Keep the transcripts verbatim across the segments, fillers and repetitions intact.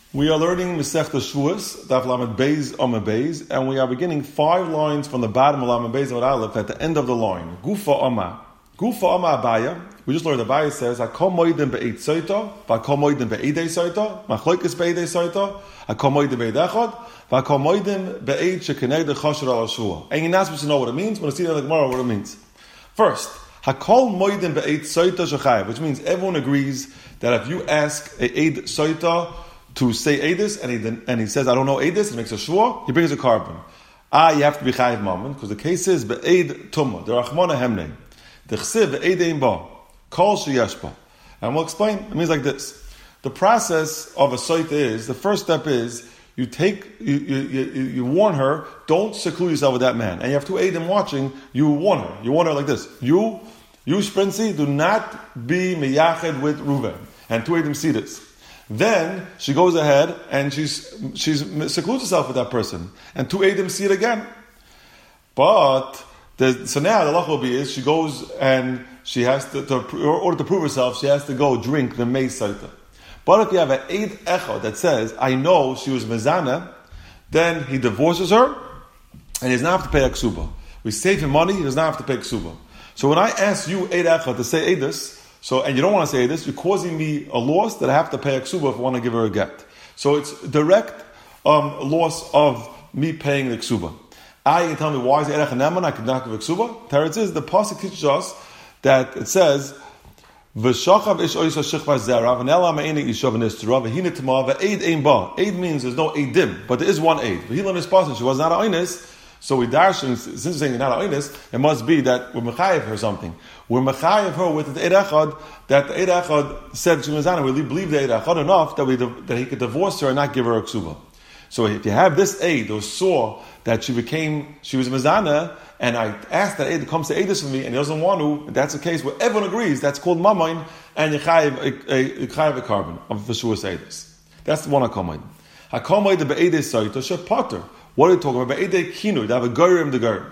We are learning Masechta Shavuos, Daf Lamed Beis Amud Beis, and we are beginning five lines from the bottom of Lamed Beis Amud Aleph at the end of the line. Gufa Amma. Gufa Amma Abaya. We just learned Abaya says, Hakol moedim be'eit soita, Hakol moedim be'edei soita, Machloikis be'edei soita, Hakol moedim be'ed echad, Hakol moedim be'eit shekeneg dechasher al Shua. And you're not supposed to know what it means, but we'll see that tomorrow what it means. First, Hakol moedim be'eit soita shechayev, which means everyone agrees that if you ask a eid soita to say Eidus, and he and he says, I don't know Eidus, he makes a shvua, he brings a carbon. Ah, you have to be chayiv moment, because the case is, be'eid tumma, the rachmana hemnei, the chsiv be'edein ba, kol sheyesh ba. And we'll explain, it means like this. The process of a soita is, the first step is, you take, you, you, you, you warn her, don't seclude yourself with that man. And you have two eidim watching, you warn her. You warn her like this. You, you Sprincy, do not be meyached with Reuven. And two eidim see this. Then she goes ahead and she's she's secludes herself with that person, and two eidim see it again. But the, so now the halacha will be is she goes and she has to, to in order to prove herself, she has to go drink the mei saita. But if you have an eid echad that says I know she was mezana, then he divorces her and he does not have to pay a ksuba. We save him money; he does not have to pay ksuba. So when I ask you eid echad to say eidus, so, and you don't want to say this, you're causing me a loss that I have to pay a ksuba if I want to give her a get. So it's direct um, loss of me paying the ksuba. I can tell me why is it erech neman, I could not give a ksuba. Teretz is, the pasuk teaches us that it says, V'shachav ish oisa shechva zera, v'nela ma'ene isha v'nistera, v'hine tama, v'eid ein ba. Eid means there's no eidim, but there is one eid. V'hilam is pasuk, she was not a oinis, so we darshan, since we're saying not a oinis, it must be that we're mechayev her something. We're mechayev her with the eid echad, that the eid echad said she was zana. We believe the eid echad enough that we that he could divorce her and not give her a ksuba. So if you have this eid or saw that she became she was mezana, and I asked that eid to come to eidus for me, and he doesn't want to, that's a case where everyone agrees that's called mamain, and you chayev a, a, a, a carbon of the shuas eidus. That's the one I call mine. I call mine the be'edei saita shepater. What are you talking about? Be'edei kinui. They have a goyim the goyim.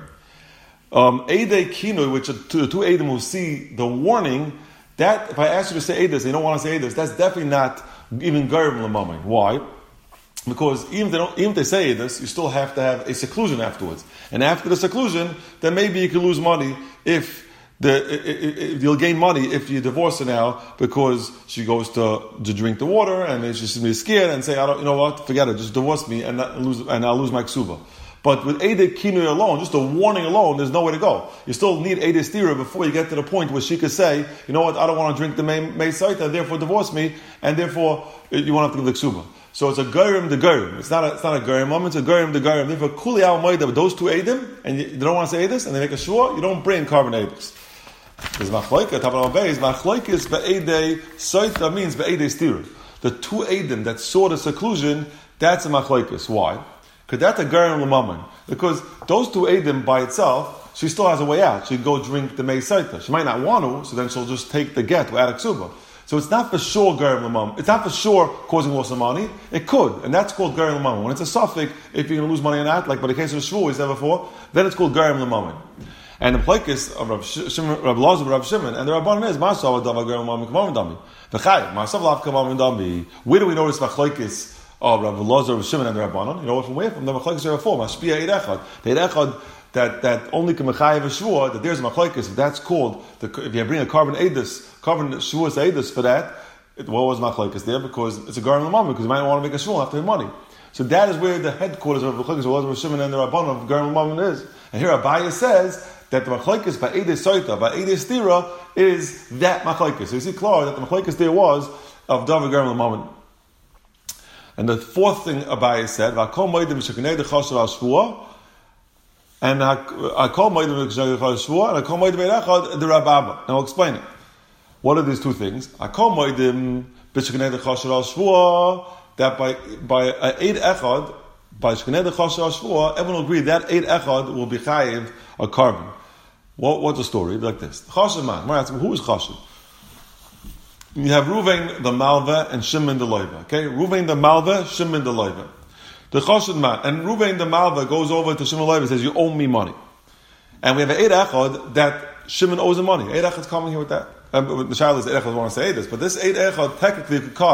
Um, Eidei kinui, which are two, two eidim who see the warning, that, if I ask you to say Eidus, and you don't want to say Eidus, that's definitely not even Gerim L'Mamin. Why? Because even if, they don't, even if they say Eidus, you still have to have a seclusion afterwards. And after the seclusion, then maybe you can lose money if the if you'll gain money if you divorce her now because she goes to, to drink the water and then she's going to be scared and say, I don't, you know what, forget it, just divorce me and not lose, and I'll lose my ksuba. But with Eidei Kinui alone, just a warning alone, there's nowhere to go. You still need Eidei Stira before you get to the point where she could say, you know what, I don't want to drink the Mei Saita, therefore divorce me, and therefore you won't have to give the ksuba. So it's a Gerim the Gerim. It's not a, it's not a Gerim moment, it's a Gerim the Gerim. Therefore, Kuli Al Moida with those two Eidim, and you, you don't want to say Eidus, and they make a shua, you don't bring carbon Eidus. Because Machloika, Tabanal Beis, Machloikis Be'edei Saita means Be'edei Stira. The two Eidim that saw the seclusion, that's a Machloikis. Why? Because that's a Gerim L'Mamin. Because those two Eidim by itself, she still has a way out. She can go drink the Mei Saita. She might not want to, so then she'll just take the get without a ksuba. So it's not for sure Gerim L'Mamin. It's not for sure causing loss of money. It could, and that's called Gerim L'Mamin. When it's a suffix, if you're going to lose money or not, like by the case of the Shvu we said before, then it's called Gerim L'Mamin. And the plekis of Rav Shimon, Rav Lazar, Rav Shimon, and the Rabbanan is Masav Dava Gerim L'Mamin K'mam Dami. V'chai, Masav Lav K'mam Dami. Where do we notice Machlokes? Oh, Rav Lazar, Rav Shimon, and the Rabbanon. You know what from where? From the Machlokes Rav Four. Mashpia Eid Echad. The Eid Echad that that only can mechayev a shvua. That there's a Machlokes. If that's called, the, if you bring a carbon Eidus, carbon shvuas Eidus for that, it, what was Machlokes there? Because it's a Gerim L'Mamin. Because you might want to make a shvua after money. So that is where the headquarters of Machlokes Rav Lazar, Rav Shimon, and the Rabbanon of Gerim L'Mamin is. And here Abaya says that the Machlokes by Eidei Soita, by Eidei Stira, is that Machlokes. So you see clear that the Machlokes there was of Davar Gerim L'Mamin. And the fourth thing Abaye said, "V'akol moedim shekenei dechasher al shvua," and "Akol moedim shekenei dechasher al shvua," and "Akol moedim be'echad the Rababa." Now, I'll explain it. What are these two things? "Akol moedim shekenei dechasher al shvua," that by by uh, eight echad, by shekenei dechasher al shvua, everyone will agree that eight echad will be chayiv a carbon. What, what's the story? Like this: Chashiv man. Who is Chashiv? You have Ruvain the Malva and Shimon the Loiva. Okay, Ruvain the Malva, Shimon the Loiva. The Chashiv man and Ruvain the Malva goes over to Shimon the Loiva and says, "You owe me money." And we have an Eid Echad that Shimon owes him money. Eid Echad's coming here with that. Um, the child is Eid Echad want to say this, but this Eid Echad technically could come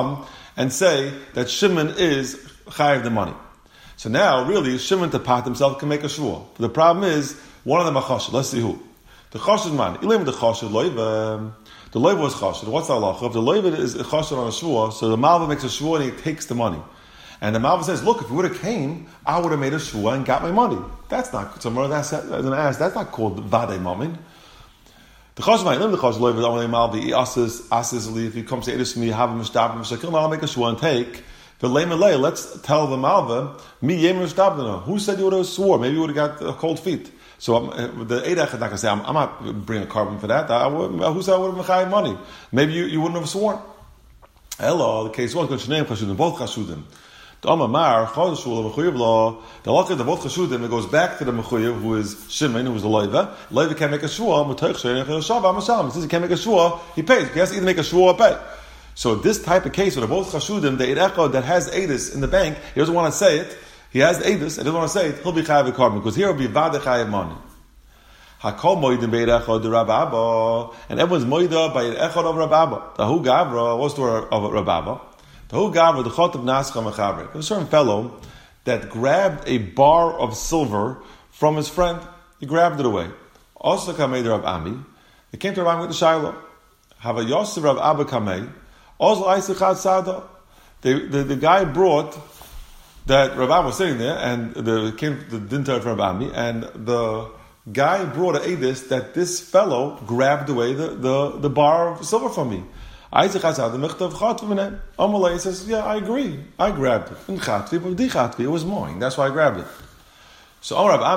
and say that Shimon is chayiv the money. So now, really, Shimon to pat himself can make a shua. But the problem is, one of them a chashid. Let's see who. The chashid man. Ilim the chashid loiv. The loiv was chashid. What's the halacha? If the loiv is a chashid on a shua, so the malva makes a shua and he takes the money. And the malva says, look, if you would have came, I would have made a shua and got my money. That's not, somewhere that's, as an ass, that's not called vadei mamin. The chashid man, the chashid loiv is only malva, he asses, asses, if he comes to edus me, have him stab him, shakil, I'll make a shua and take. But let's tell the malva, me yemer stabdana. Who said you would have swore? Maybe you would have got uh, cold feet. So um, the Eidach is not going to say, I'm, I'm not bringing a carbon for that. I, I would, who said I would have mechayim money? Maybe you, you wouldn't have sworn. Hello, the case was both chashudim. The Amar chodeshul mechuyev law. The law of the both chashudim. It goes back to the mechuyev who is Shimon, who is the loiva. Loiva can't make a shua. Mutayich shein chayoshav amasam. Since he can't make a shua, he pays. He has to either make a shua or pay. So this type of case where they're both chashudim, the Eidach that has Eidus in the bank, he doesn't want to say it. He has Eidus, and he doesn't want to say it. He'll be chayav carbon because here will be vade chayav money. Hakol moedim be'Eidach de Rav Abba, and everyone's moeda by Eidach of Rav Abba. The Hu Gavra, what's the word of Rav Abba? The Hu Gavra, the Chot of Nascha Mechaber. There was a certain fellow that grabbed a bar of silver from his friend. He grabbed it away. Also kamei Rav Ami. He came to Rav Ami with the Shiloh. Have a Yosef Rav Abba kamei. Also, the, the, the guy brought that Rabbi was sitting there, and the came the dinner from Rabbi, and the guy brought an edis that this fellow grabbed away the, the, the bar of silver from me. Isaac Amalei says, yeah, I agree. I grabbed it. It was mine. That's why I grabbed it. So,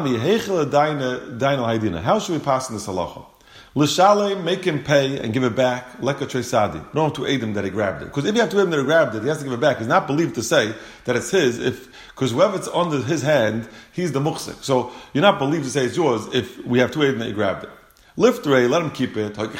how should we pass in this halacha? L'shale, make him pay and give it back. Leka trei sadi. You don't have to aid him that he grabbed it. Because if you have to aid him that he grabbed it, he has to give it back. He's not believed to say that it's his. If because whoever's under his hand, he's the muksik. So you're not believed to say it's yours if we have to aid him that he grabbed it. Lift rei, let him keep it. There's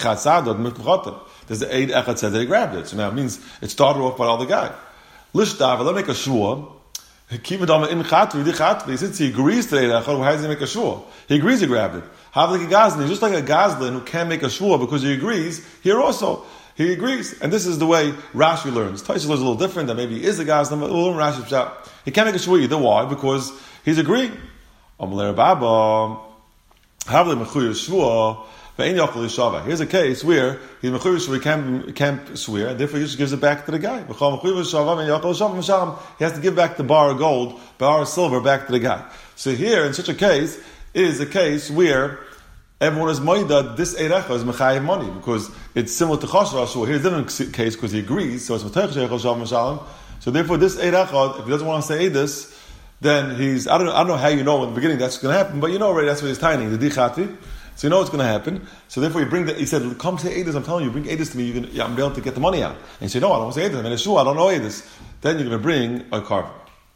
the aid echad said that he grabbed it. So now it means it started off by the other guy. Lishtav, let him make a shua. Keep it on in chatvi, di chatvi. Since he agrees to it, why does he make a shua? He agrees he grabbed it. Have like a gazlan, just like a gazlan who can't make a shua because he agrees. Here also, he agrees, and this is the way Rashi learns. Taisha learns a little different. That maybe he is a gazlan, but we'll learn Rashi shot. He can't make a shua either. Why? Because he's agreeing. Amalei Baba, have the mechuyev shua. Here's a case where he's mechuyev shua, he can't can't swear, and therefore he just gives it back to the guy. He has to give back the bar of gold, bar of silver back to the guy. So here, in such a case, is a case where everyone is moida, this Eirecha is mechayev money, because it's similar to Choshev Shua. Here's a different case because he agrees, so it's Matech Sheikh Shalom. So therefore, this Eirecha, if he doesn't want to say this, then he's, I don't know, I don't know how you know in the beginning that's going to happen, but you know already that's what he's tiny, the Dichatvi. So you know what's going to happen. So therefore, you bring the, he said, come say Edis, I'm telling you, bring Edis to me, you're gonna, yeah, I'm able to get the money out. And you say, no, I don't want to say Edis, I'm in a shul, I don't know Edis. Then you're going to bring a carver.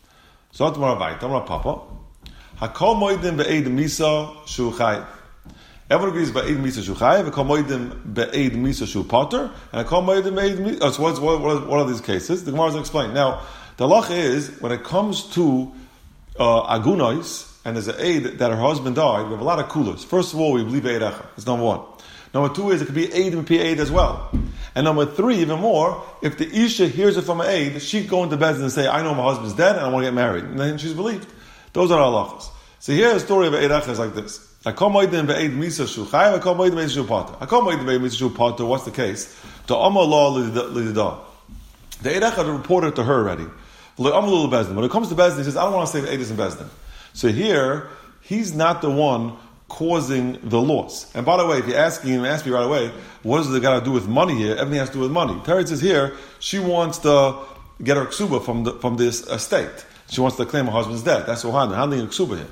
So tomorrow, right, tomorrow, Papa. Hakol moedim be'ed misa shu chayiv. Everyone agrees be'ed misa shu chayiv. Hakol moedim be'ed misa shu potter. And hakol moedim be'ed misa. Oh, so what's, what, what, what are these cases? The Gemara is going to explain. Now, the halacha is when it comes to uh, agunois and there's an aid that her husband died, we have a lot of kulas. First of all, we believe eid echa. That's number one. Number two is it could be aid and be aid as well. And number three, even more, if the isha hears it from an aid, she can go into bed and say, I know my husband's dead and I want to get married. And then she's believed. Those are our halachas. So here the story of Eid Echa is like this. Hakol moedim be'ed misa shu chayiv, hakol moedim be'ed shu potter. Hakol moedim be'ed misa shu potter, what's the case? The Amar law l'didah. The Eid Echa reported to her already. When it comes to Bezdin, he says, I don't want to say the Eidus in Bezdin. So here, he's not the one causing the loss. And by the way, if you're asking him, ask me right away, what does it got to do with money here? Everything has to do with money. Teretz says here, she wants to get her ksuba from the, from this estate. She wants to claim her husband's death. That's what handling, handling a ksuba here.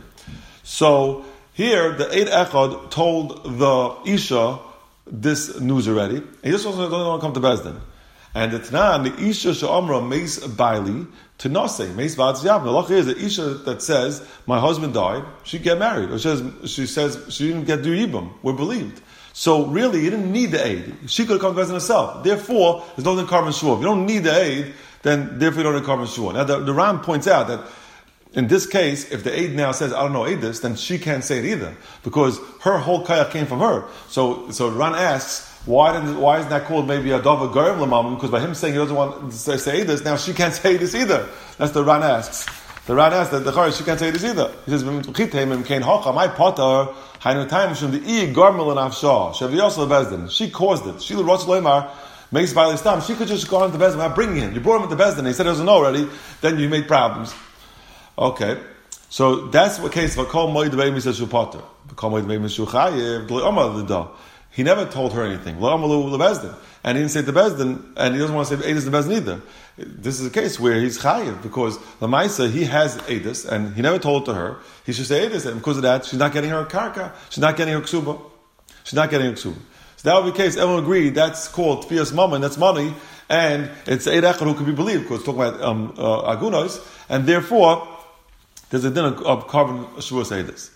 So here, the Eid Echad told the Isha this news already. He just doesn't want to come to Bezdin. And the Tanan, the Isha she'amra meis baili to nase meis v'atz yavna. The law is the Isha that says my husband died, she get married, or she says she says she didn't get du yibum. We're believed. So really, you didn't need the aid. She could have come to Bezdin herself. Therefore, there's no carbon shua. If you don't need the aid, then therefore you don't need carbon shua. Now the, the Ram points out that in this case, if the aid now says, I don't know Eidus, then she can't say it either. Because her whole kayach came from her. So so Ran asks, Why didn't, why isn't that called maybe a Dava Garim Lamam? Because by him saying he doesn't want to say, say this, now she can't say this either. That's the Ran asks. The Ran asks that the Charish, she can't say this either. He says, my potter, Hainu time from the E Garmel and Afshah, Shaviyos Bezdin. She caused it. She the Rosh Leimar makes by the stam. She could just go on to Bezdin without bringing him. You brought him into Bezdin, he said he doesn't know already, then you made problems. Okay. So that's the case of a Kol Moed Beim Yisrael Potter. Kol Moed Beim Yisrael Chayev, Lo Omar L'da. He never told her anything. Lo Omar L'Bezdin. And he didn't say to Bezdin, and he doesn't want to say Eidus to Bezdin either. This is a case where he's Chayev, because the Maisa, he has Eidus, and he never told to her. He should say Eidus, and because of that, she's not getting her Karka. She's not getting her Ksuba. She's not getting her Ksuba. So that would be the case. Everyone agreed that's called Tfias Mammon, that's money, and it's Eid Echad who can be believed, because it's talking about um, uh, Agunos, and therefore, there's a din of carbon Shuas Eidus.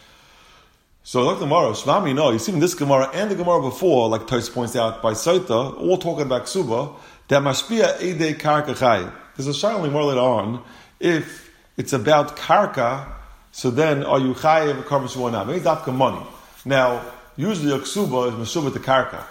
So look at the Gemara, Shmami, no, you see in this Gemara and the Gemara before, like Tos points out by Saita, all talking about Ksuba, that Mashpia Eidei Karka Chayev. There's a shayla more later on, if it's about Karka, so then are you Chayev or carbon Shuas now? Maybe it's Dafka money. Now, usually a Ksuba is Meshubah to Karka.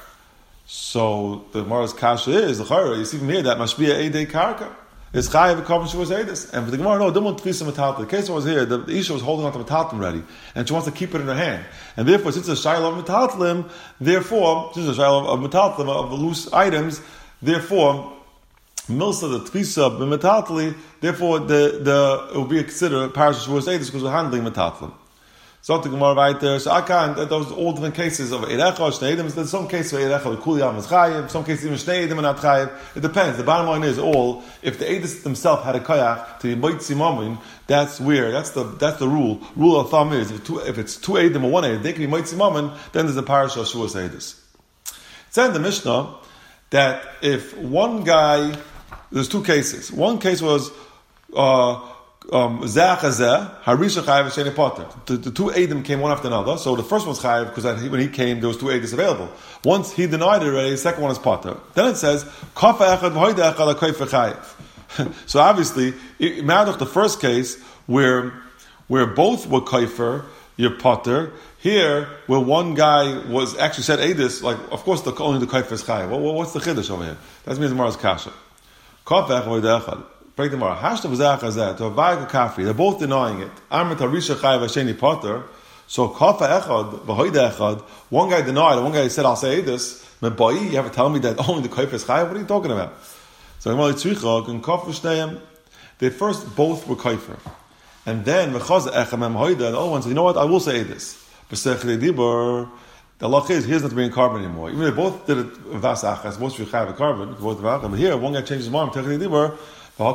So the Gemara's Kasha is, the Chayra, you see from here that Mashpia Eidei Karka. Is Chayev a carbon Shuas Eidus. And for the Gemara, no, don't want to tfisa metalta. The case was here, the, the Isha was holding on to metalta already, and she wants to keep it in her hand. And therefore, since it's a shayla of metaltlim, therefore, since it's a shayla of metaltlim, of loose items, therefore, milsa the tfisa b'metaltli, therefore, the, the, it will be considered a parasha Shuas Eidus because we're handling metaltlim. So the Gemara right there. So I can't, those all different cases of Eirecha, Shnei Eidim. There's some cases where Eirecha, the Kuliyam is Chayev, some cases even Shnei Eidim are not Chayev. It depends. The bottom line is all, if the Eidus themselves had a Kayach to be Moitzi Mamin, that's where, that's the, that's the rule. Rule of thumb is, if, two, if it's two Eidim or one Eidim, they can be Moitzi Mamin, then there's a parasha of Shuas Eidus. It said in the Mishnah that if one guy, there's two cases. One case was, uh, Um, Harisha Chayev Sheni Potter. The, the two Eidim came one after another. So the first one's Chayev because when he came, there was two Eidim available. Once he denied it already, the second one is Potter. Then it says Kafa Echad V'Hoida Echad HaKoifer Chayev. So obviously, imagine the first case where where both were Koifer, you're Potter. Here, where one guy was actually said Eidus, like of course the, only the Koifer is Chayev. Well, what's the Chiddush over here? That means Mara's Kasha. Kafa Echad V'Hoida Echad. Break the Gemara. Hashtav Zachazat to Avayga Kafri. They're both denying it. Amrit Harisha Chayev Hasheni Potter. So Kafa Echad V'Hoida Echad. One guy denied. One guy said, "I'll say this." Mebai, you have to tell me that only the Koifer is Chayev. What are you talking about? So Gemara Tzricha and Kafa Shneiim. They first both were Koifer, and then V'Chaz Echad Mem Hoida. And the other one said, "You know what? I will say this." B'Sechli Dibur. The law is he doesn't have to be in carbon anymore. Even if they both did it Vas Achas, both should have a carbon. Both But here, one guy changes his mind. Techli Dibur. So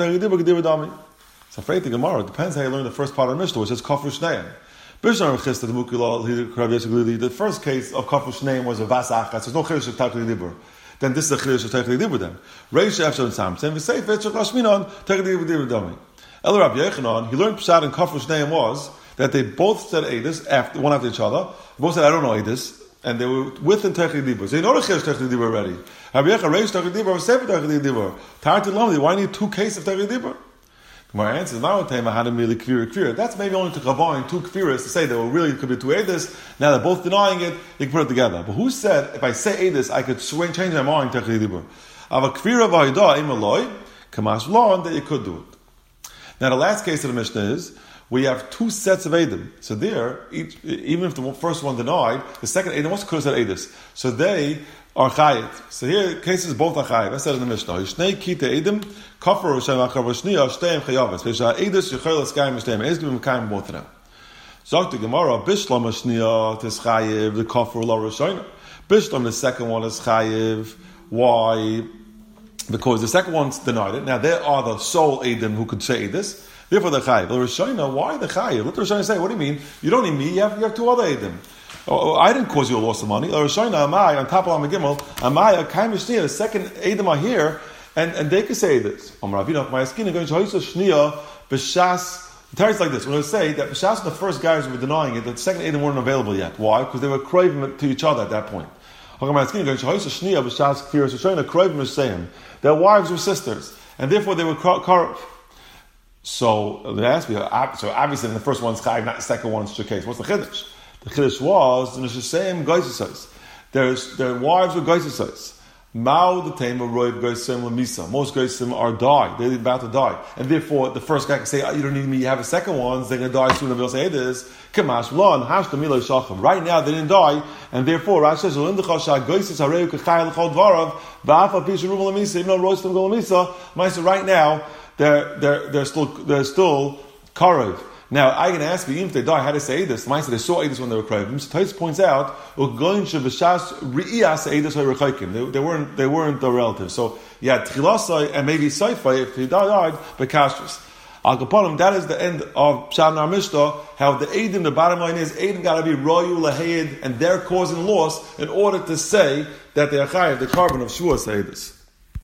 afraid the Gemara, it depends how you learn the first part of the Mishnah, which is Kafru Shneim. The first case of Kafru Shneim was a Vas Achas, there's no Chirish of Techli Dibur. Then this is a Chirish of Techli Dibur then. Reish Efshon and Samson, V'Seif V'Etchok Lashminon, Techli Dibur Dibur Dami. El Rabbi Yechanan, he learned Pshat and Kafru Shneim was that they both said Eidus, after, one after each other. They both said, I don't know Eidus. And they were within Techli Dibur. So you know the Chirish Techli Dibur already. Rabbi Yechanan raised Techli Dibur, V'Seif Techli Dibur. Tarti Lomli, why need two cases of Techli Dibur? My answer is, that's maybe only to Chavoin, two Kfiras, to say that well, really it could be two Eidus. Now they're both denying it, you can put it together. But who said, if I say Eidus, I could swing, change my mind, Techli Dibur? Av a Kfira V'Haidah, Imaloi, Kamash Lon, that you could do it. Now the last case of the Mishnah is, we have two sets of Eidim. So there, each, even if the first one denied, the second Eidim also could have said Eidus. So they are Chayiv. So here, cases both are Chayiv. I said in the Mishnah, Yishnei Kita Eidim, Kafar Roshem Achar Vashniya, Shteim Chayavis. Vesha Eidus, Yechol Eskayim, Shteim. Eis Givim Kayim, both of them. Zog the Gemara, Bishlam Ashniya, Tis Chayiv, the Kafar La Roshayna. Bishlam, the second one is Chayiv. Why? Because the second one's denied it. Now, there are the sole Eidim who could say Eidus. Therefore, the Chayiv. The Roshayna, why the Chayiv? Let the Roshayna say, what do you mean? You don't need me, you have, you have two other Eidim. Oh, I didn't cause you a loss of money. Roshayna, Amai, on top of Amagimel, Amai, Kaim Shniya, the second Eidim are here, and, and they can say this. Om Ravina, my skin, going to Hoysa Shniya, B'Shas. The Torah is like this. We're going to say that B'Shas, the first guys who were denying it, the second Eidim weren't available yet. Why? Because they were craving to each other at that point. Their wives were sisters, and therefore they were kar. So they asked me. So obviously, in the first one's chayiv, not the second one's the case. What's the chiddush? The chiddush was the same guys There's their wives were Geisesais. Mao the Tema Roiv Geisim Lamisa. Most Geisim are die. They're about to die. And therefore, the first guy can say, oh, you don't need me, you have a second one, they're going to die sooner. They'll say, hey, this. Kamash, Lon, Hashka Milo Shacham. Right now, they didn't die. And therefore, Rashi says, L'indachasha Geisis Hareu Kechai L'chol Dvarav, Ba'afa Pisha Ruva Lamisa, even though Roistam Go Lamisa, Maisa, right now, they're, they're, they're still, they're still Karev. Now, I can ask you, even if they die, how to say this? The Maisa, they saw Eidos when they were Krayim. So Tais points out, they, they weren't they weren't the relatives. So, yeah, Tchilasai and maybe Saifai, if he died, but Kashrus. Al Kaponim, that is the end of Pshat Nar Mishnah, how the Eidim, the bottom line is, Eidim got to be Royu Lahayid, and they're causing loss in order to say that they're Chayiv, the carbon of Shua Seidus.